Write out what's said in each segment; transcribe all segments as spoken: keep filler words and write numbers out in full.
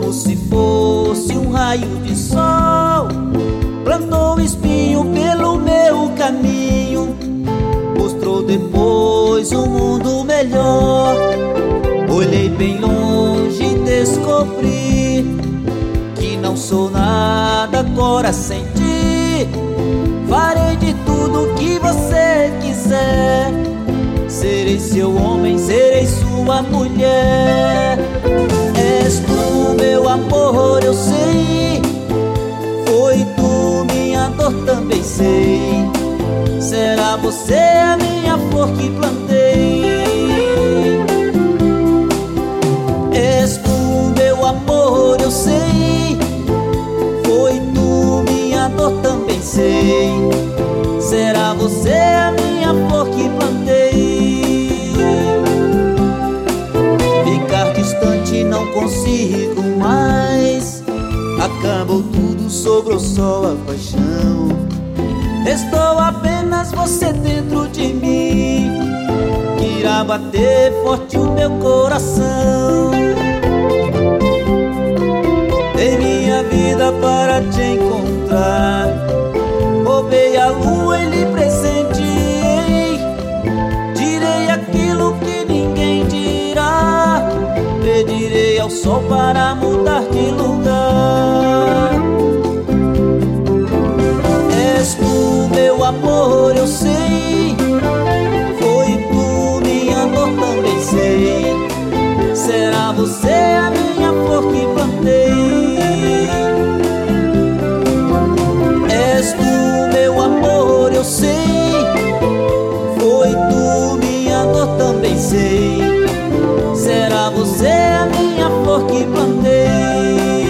como se fosse um raio de sol. Plantou espinho pelo meu caminho, mostrou depois um mundo melhor. Olhei bem longe e descobri que não sou nada agora sem ti. Farei de tudo que você quiser, serei seu homem, serei sua mulher. És tu, meu amor, eu sei. Foi tu, minha dor, também sei. Será você a minha flor que plantei. És tu, meu amor, eu sei. Foi tu, minha dor, também sei. Será você a minha flor que plantei. Ficar distante não consigo mais. Acabou tudo, sobrou só a paixão. Restou apenas você dentro de mim, que irá bater forte o meu coração. Dei minha vida para te encontrar, roubei a lua e lhe presenteei. Direi aquilo que ninguém dirá, pedirei ao sol para mudar de lugar. És tu, meu amor, eu sei. Foi tu, minha dor, também sei. Será você a minha flor que plantei. És tu, meu amor, eu sei. Foi tu, minha dor, também sei. Será você a minha flor que plantei.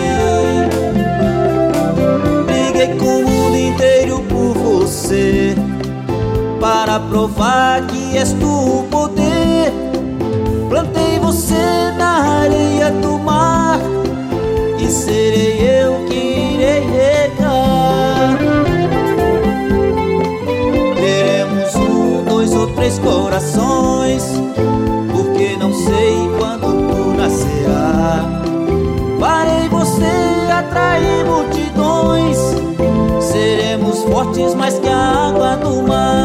Briguei com o mundo inteiro por você, para provar que és tu o poder. Plantei você na areia do mar, e serei eu que irei regar. Teremos um, dois ou três corações, porque não sei quando tu nascerá. Farei você atrair multidões, seremos fortes mais que a água do mar.